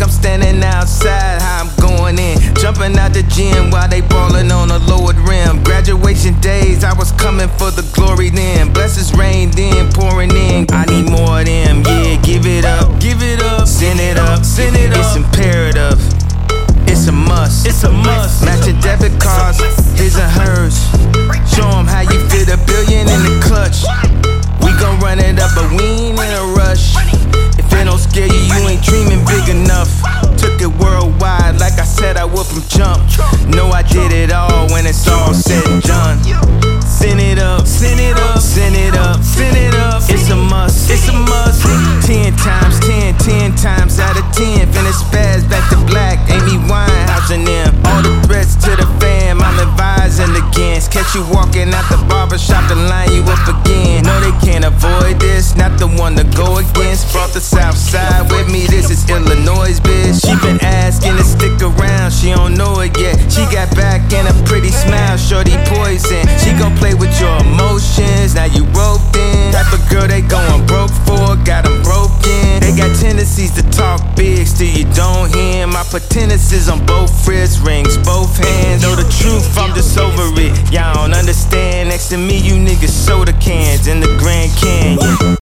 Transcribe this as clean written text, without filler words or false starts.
I'm standing outside, how I'm going in. Jumping out the gym while they ballin' on a lowered rim. Graduation days, I was coming for the glory then. Blessings rained in, pouring in. I need more of them, yeah, give it up, send it up, it's imperative. It's a must. Matching debit cards, his and hers. Show 'em how you fit $1 billion in the clutch. We gon' run it up, but we ain't in a rush. If it don't scare you, you ain't dreaming big enough. Took it worldwide, like I said I would from jump. Know I did it all when it's all said and done. Send it up. It's a must. 10 times 10, 10 times out of 10. Finish spaz back to black, Amy Winehouse and them. All the threats to the fam, I'm advising against. Catch you walking out the barbershop and line you up again. No, they can't avoid this, not the one to go against. Brought the south side with me, this is Illinois, bitch. She been asking to stick around, she don't know it yet. She got back and a pretty smile, shorty poison. She gon' play with your emotions, now you roped in. Type of girl they going broke for, got them broken. They got tendencies to talk big, still you don't hear 'em. I put tendencies on both wrists, rings, both hands. Know the truth, I'm just over it, y'all don't understand. Next to me, you niggas soda cans in the Grand Canyon.